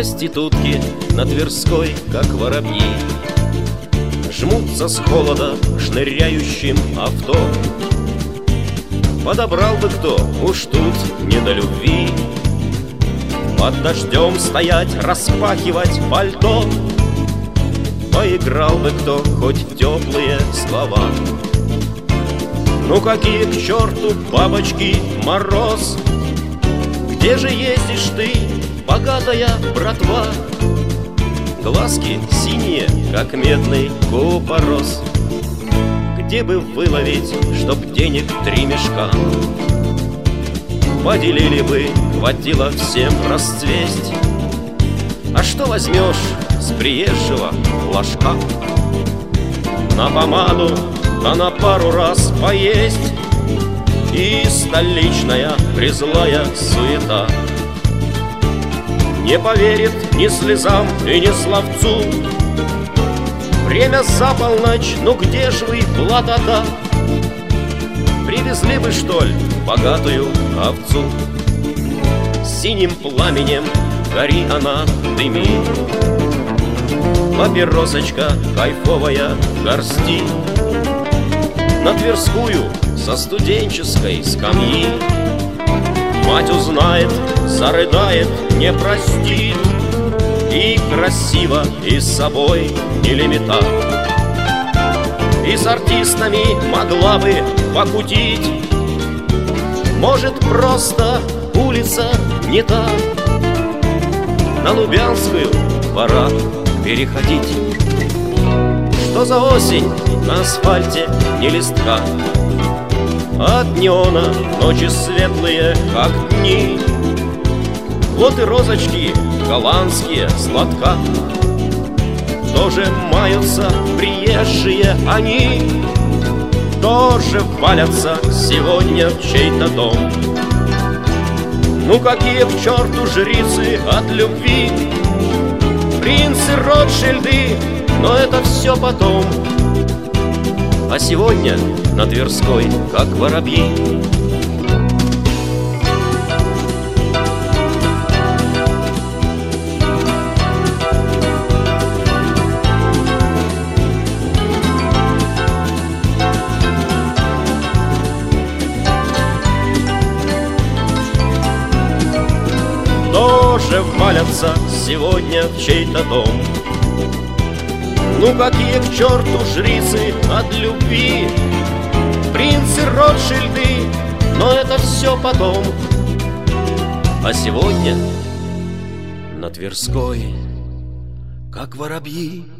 Проститутки на Тверской, как воробьи, жмутся с холода к шныряющим авто. Подобрал бы кто, уж тут не до любви, под дождем стоять, распахивать пальто. Поиграл бы кто хоть в теплые слова. Ну какие к черту бабочки, мороз? Где же ездишь ты, богатая братва? Глазки синие, как медный купорос. Где бы выловить, чтоб денег 3 мешка? Поделили бы, хватило всем расцвесть. А что возьмешь с приезжего флажка? На помаду, да на пару раз поесть, и столичная призлая суета не поверит ни слезам и ни словцу. Время за полночь, ну где ж вы, платота? Привезли бы, что ли, богатую овцу? Синим пламенем гори она, дыми, папиросочка кайфовая в горсти. На Тверскую со студенческой скамьи мать узнает, зарыдает, не простит. И красиво, и с собой не лимита. И с артистами могла бы покутить. Может, просто улица не та. На Лубянскую пора переходить. Что за осень, на асфальте ни листка. От неона ночи светлые, как дни. Вот и розочки голландские сладка. Тоже маются приезжие они, тоже валятся сегодня в чей-то дом. Ну какие к черту жрицы от любви, принцы Ротшильды, но это все потом. А сегодня на Тверской, как воробьи. Тоже валятся сегодня в чей-то дом. Ну какие к черту жрицы от любви, принцы Ротшильды, но это все потом. А сегодня на Тверской, как воробьи.